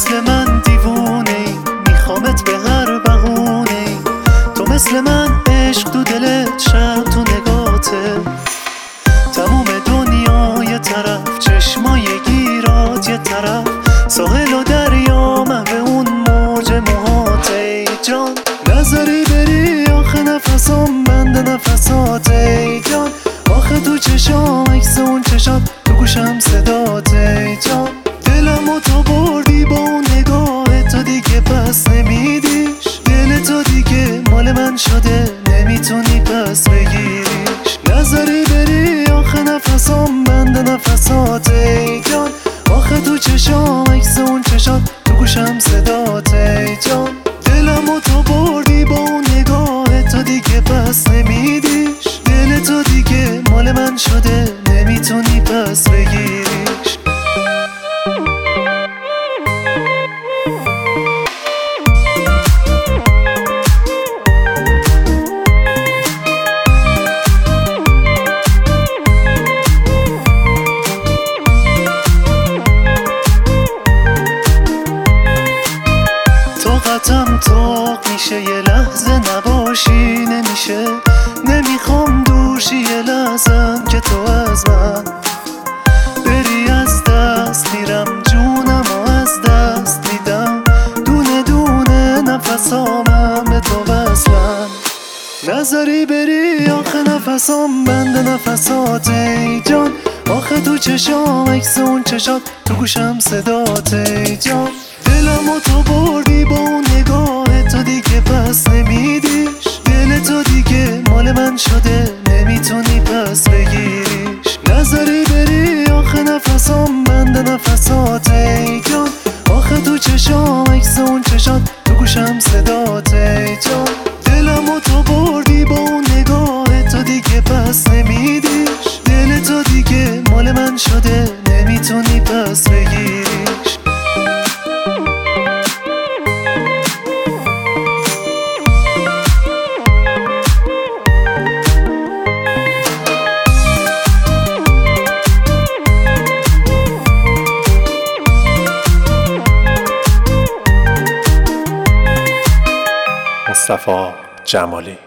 مثل من دیوونه‌ای، میخوامت به هر بهونه‌ای. تو مثل من عشق تو دلت، شب تو نگاته. تموم دنیا یه طرف، چشمای گیرات یه طرف، ساحل و دریا محو اون موج موهات. ای جان نذاری بری آخه نفسام بند نفسات. ای جان آخه تو چشام عکس اون چشات، تو گوشم صدات. ای جان دلمو تو بردی با اون نگاه تو، دیگه پس نمیدیش. دل تو دیگه مال من شده، نمیتونی پس بگیریش. نذاری بری آخه نفسام بند نفسات. ای جان آخه تو چشام عکس اون چشات، تو گوشم صدات. ای جان دلمو تو بردی با اون نگاه تو، دیگه پس نمیدیش. دل تو دیگه مال من شده، نمیتونی پس بگیریش. طاقتم طاق میشه، یه لحظه نباشی نمیشه. نمیخوام دوشی یه لحظم که تو از من بری. از دست میرم جونم و از دست میدم، دونه دونه نفسامم به تو وصلن. نذاری بری آخه نفسام بند نفسات. ای جان آخه تو چشام عکس اون چشات، تو گوشم صدات. ای جان دلمو تو بردی با اون نگاه تو، دیگه پس نمیدیش. دل تو دیگه مال من شده، نمیتونی پس بگیریش. نذاری بری آخه نفسام بند نفسات. ای جان آخه تو چشام عکس اون چشات، تو گوشم صدات. ای جان دلمو تو بردی با اون نگاه تو، دیگه پس نمیدیش. دل تو دیگه مال من شده، نمیتونی پس بگیریش. مصطفی جمالی.